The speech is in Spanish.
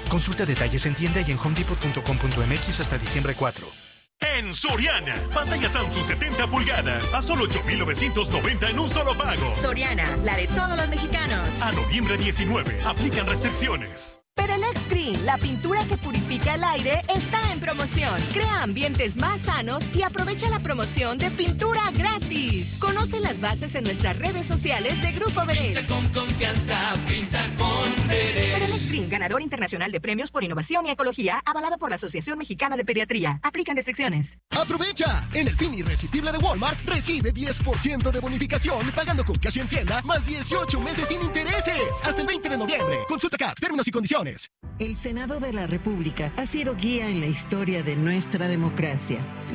Consulta detalles en tienda y en homedepot.com.mx hasta diciembre 4. En Soriana, pantalla Samsung 70 pulgadas a solo 8,990 en un solo pago. Soriana, la de todos los mexicanos. A noviembre 19, aplican restricciones. Perelex Green, la pintura que purifica el aire, está en promoción. Crea ambientes más sanos y aprovecha la promoción de pintura gratis. Conoce las bases en nuestras redes sociales de Grupo Beret. Pinta con confianza, pinta con Beret. Perelex Green, ganador internacional de premios por innovación y ecología, avalado por la Asociación Mexicana de Pediatría. Aplican restricciones. ¡Aprovecha! En el fin irresistible de Walmart, recibe 10% de bonificación pagando con cash en tienda más 18 meses sin intereses. Hasta el 20 de noviembre. Consulta CAT, términos y condiciones. El Senado de la República ha sido guía en la historia de nuestra democracia.